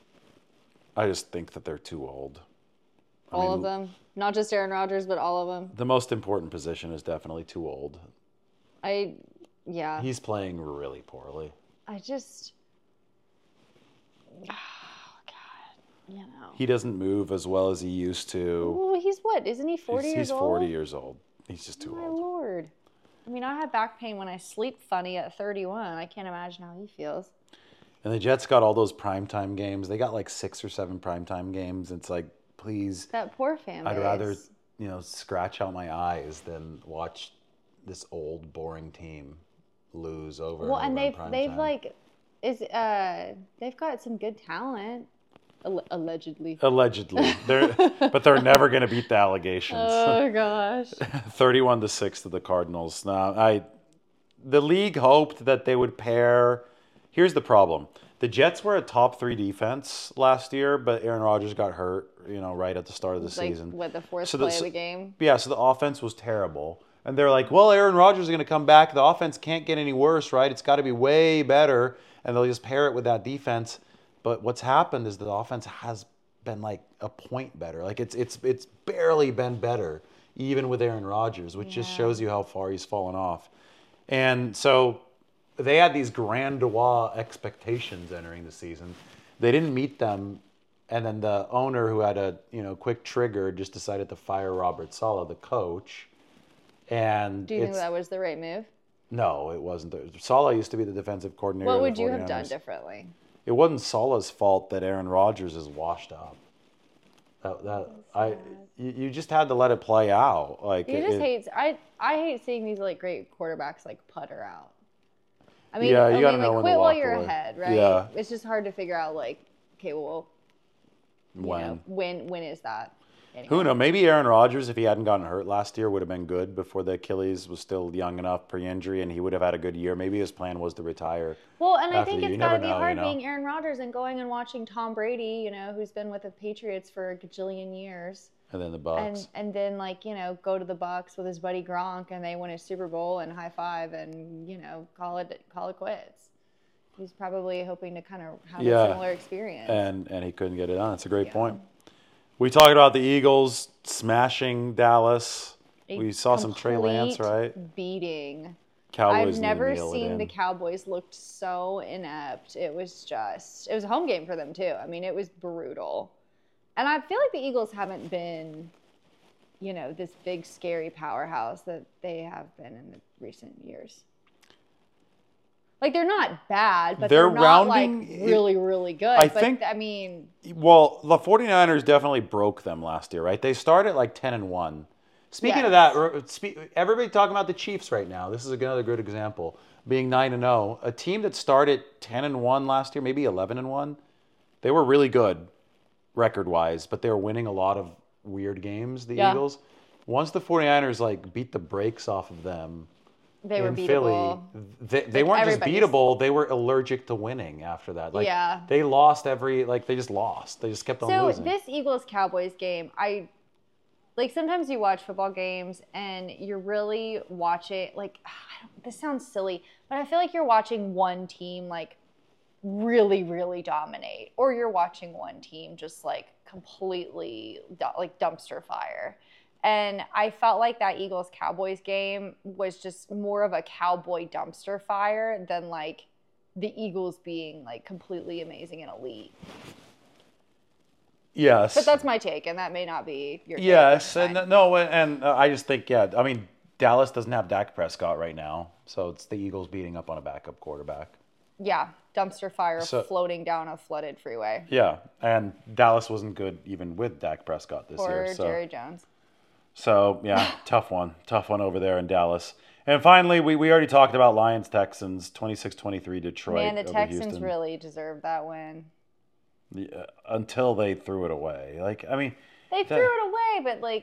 I just think that they're too old. I All mean, of them, not just Aaron Rodgers, but all of them. The most important position is definitely too old. I, yeah. He's playing really poorly. I just, oh God, you know. He doesn't move as well as he used to. Well, he's what? Isn't he forty he's, years he's old? forty years old. He's just too My old. Lord. I mean, I have back pain when I sleep funny at thirty-one. I can't imagine how he feels. And the Jets got all those primetime games. They got like six or seven primetime games. It's like, please, That poor fan base. I'd rather, you know, scratch out my eyes than watch this old, boring team lose over Well, and and over in they've prime they've time. like is uh they've got some good talent, Alle- allegedly. Allegedly. They're, but they're never going to beat the allegations. Oh gosh. thirty-one to six to the Cardinals. Now, I the league hoped that they would pair. Here's the problem. The Jets were a top three defense last year, but Aaron Rodgers got hurt, you know, right at the start of the It's like season. what the fourth So the- play so- of the game. Yeah, so the offense was terrible. And they're like, well, Aaron Rodgers is going to come back. The offense can't get any worse, right? It's got to be way better. And they'll just pair it with that defense. But what's happened is the offense has been like a point better. Like it's it's it's barely been better, even with Aaron Rodgers, which just Yeah. shows you how far he's fallen off. And so they had these grandeur expectations entering the season. They didn't meet them and then the owner, who had a you know quick trigger, just decided to fire Robert Saleh, the coach. And Do you think it's, that was the right move? no, it wasn't. Saleh used to be the defensive coordinator. What of the would you have done forty-niners. differently? It wasn't Saleh's fault that Aaron Rodgers is washed up. That, that I you, you just had to let it play out. Like You it, just it- hate. I I hate seeing these like great quarterbacks like putter out. I mean, Yeah, you I gotta mean, know like, when to quit while walk you're away. ahead, right? Yeah. It's just hard to figure out. Like, okay, well, you when. know, when when is that? Anyway. Who knows? Maybe Aaron Rodgers, if he hadn't gotten hurt last year, would have been good before the Achilles was still young enough pre-injury, and he would have had a good year. Maybe his plan was to retire. Well, and I after think the- you it's got to never be know, you hard know? being Aaron Rodgers and going and watching Tom Brady, you know, who's been with the Patriots for a gajillion years. And then the Bucks. And and then like, you know, go to the Bucks with his buddy Gronk and they win a Super Bowl and high five and, you know, call it call it quits. He's probably hoping to kind of have Yeah. a similar experience. and and he couldn't get it done. That's a great Yeah. point. We talked about the Eagles smashing Dallas. A We saw some Trey Lance, complete right? Beating. Cowboys I've need to never nail it seen in. the Cowboys looked so inept. It was just, it was a home game for them too. I mean, it was brutal. And I feel like the Eagles haven't been, you know, this big scary powerhouse that they have been in the recent years. Like they're not bad, but They're they're, not rounding- like really, really good. I but think- I mean, Well, the 49ers definitely broke them last year, right? They started like ten and one. Speaking of Yes. that, r- spe- everybody talking about the Chiefs right now. This is another good example. Being nine and oh, a team that started ten and one last year, maybe eleven and one. They were really good record-wise, but they were winning a lot of weird games, the Yeah. Eagles. Once the 49ers like beat the brakes off of them they were in beatable. Philly, they, they Like, weren't just everybody's- beatable, they were allergic to winning after that. Like Yeah. they lost every like they just lost. They just kept on So losing. this Eagles Cowboys game, I like sometimes you watch football games and you're really watching like I don't, this sounds silly, but I feel like you're watching one team like really really dominate, or you're watching one team just like completely du- like dumpster fire. And I felt like that Eagles Cowboys game was just more of a cowboy dumpster fire than like the Eagles being like completely amazing and elite. yes. But that's my take, and that may not be your take. Yes, That's and fine. no, and uh, I just think yeah. I mean, Dallas doesn't have Dak Prescott right now, so it's the Eagles beating up on a backup quarterback. Yeah, dumpster fire So- floating down a flooded freeway. Yeah, and Dallas wasn't good even with Dak Prescott this Poor year. So, Jerry Jones. so yeah, tough one, tough one over there in Dallas. And finally, we, we already talked about Lions Texans twenty-six twenty-three Detroit. Man, the over Texans Houston. really deserved that win. Yeah, until they threw it away. Like I mean, They that- threw it away, but like,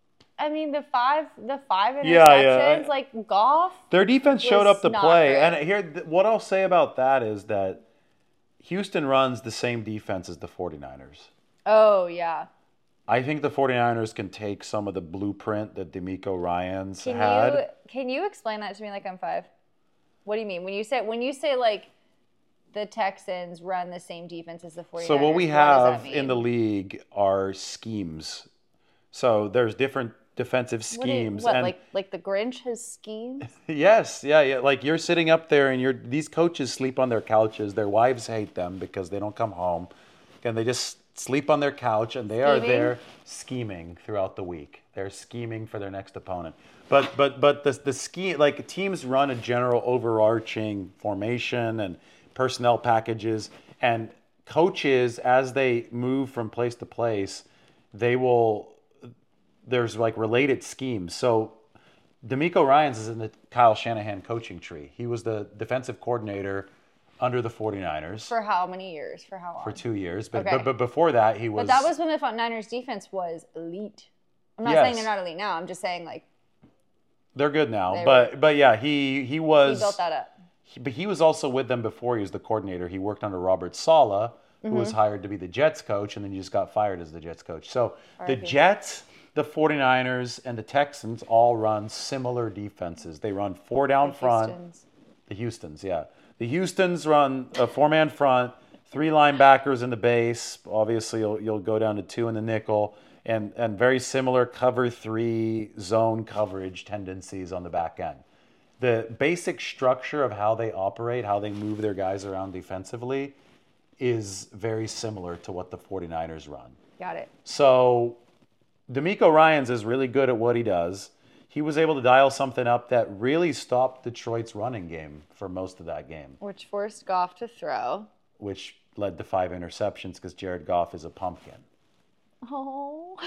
I mean, the five, the five interceptions, Yeah, yeah, I- like Goff. Their defense showed was up to not play, great. and here th- what I'll say about that is that Houston runs the same defense as the 49ers. Oh yeah. I think the 49ers can take some of the blueprint that D'Amico Ryans Can had. you can you explain that to me like I'm five? What do you mean when you say when you say like the Texans run the same defense as the 49ers? So what we does that have mean? in the league are schemes. So there's different defensive What do you- schemes, what, and like like the Grinch has schemes? yes, yeah, yeah. Like you're sitting up there, and you're these coaches sleep on their couches. Their wives hate them because they don't come home, and they just sleep on their couch, and they are Scheming? there scheming throughout the week. They're scheming for their next opponent. But but but the the scheme like teams run a general overarching formation and personnel packages, and coaches as they move from place to place, they will. There's like related schemes. So D'Amico Ryans is in the Kyle Shanahan coaching tree. He was the defensive coordinator under the 49ers for, For how many years? For how long? two years. But, Okay. but but before that, he was. But that was when the Niners defense was elite. I'm not Yes. saying they're not elite now. I'm just saying like They're good now. They but but yeah, he he he was. built that up. he- but he was also with them before he was the coordinator. He worked under Robert Saleh, who was Mm-hmm. hired to be the Jets coach, and then he just got fired as the Jets coach. So the R I P. Jets, the 49ers, and the Texans all run similar defenses. They run four down The front. Houstons. The Houstons, yeah. The Houstons run a four-man front, three linebackers in the base. Obviously, you'll, you'll go down to two in the nickel, and, and very similar cover three zone coverage tendencies on the back end. The basic structure of how they operate, how they move their guys around defensively, is very similar to what the 49ers run. Got it. So DeMeco Ryans is really good at what he does. He was able to dial something up that really stopped Detroit's running game for most of that game, Which forced Goff to throw. which led to five interceptions because Jared Goff is a pumpkin. Oh.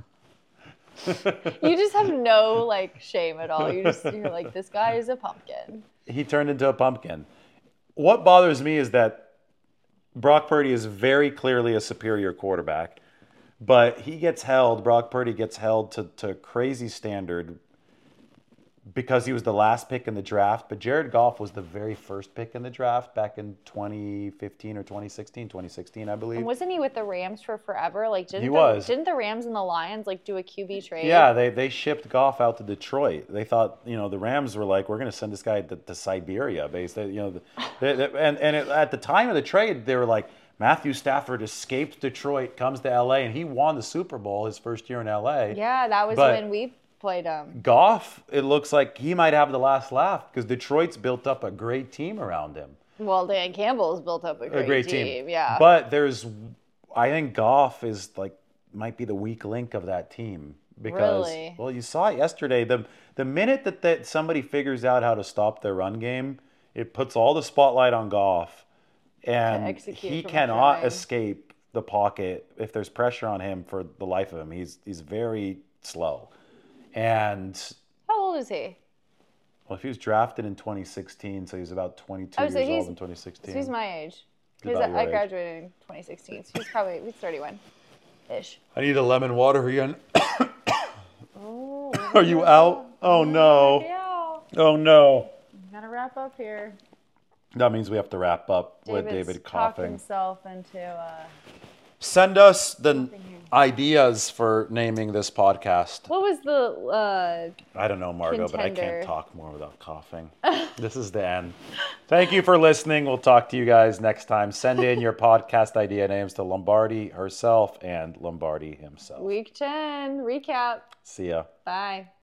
You just have no like shame at all. You just you're like, this guy is a pumpkin. He turned into a pumpkin. What bothers me is that Brock Purdy is very clearly a superior quarterback, but he gets held, Brock Purdy gets held to, to crazy standard because he was the last pick in the draft. But Jared Goff was the very first pick in the draft back in twenty fifteen or twenty sixteen, twenty sixteen, I believe. And wasn't he with the Rams for forever? Like didn't He the, was. didn't the Rams and the Lions like do a Q B trade? Yeah, they, they shipped Goff out to Detroit. They thought, you know, the Rams were like, we're going to send this guy to, to Siberia, basically. You know, the, they, they, and and it, at the time of the trade, they were like, Matthew Stafford escapes Detroit, comes to L A, and he won the Super Bowl his first year in L A. Yeah, that was But- when we played him. Goff, it looks like he might have the last laugh because Detroit's built up a great team around him. Well, Dan Campbell's built up a great, a great team. team. Yeah. But there's, I think Goff is like, might be the weak link of that team. Because, Really? well, you saw it yesterday. The, the minute that, that somebody figures out how to stop their run game, it puts all the spotlight on Goff. And execute he from cannot behind. escape the pocket if there's pressure on him for the life of him. He's, he's very slow. And How old is he? well, if he was drafted in twenty sixteen, so he's about twenty-two Oh, years so he's- old in twenty sixteen. So he's my age. He's He's, about your I age. graduated in twenty sixteen, so he's probably he's thirty-one ish. I need a lemon water again. Oh, Are you out? Oh no. Yeah. Oh no. Gotta wrap up here. That means we have to wrap up with David's David talked coughing. himself into uh, Send us the ideas for naming this podcast. what was the uh, I don't know, Margot, but I Contender. can't talk more without coughing. This is the end. Thank you for listening. We'll talk to you guys next time. Send in your podcast idea names to Lombardi herself and Lombardi himself. week ten recap. See ya. Bye.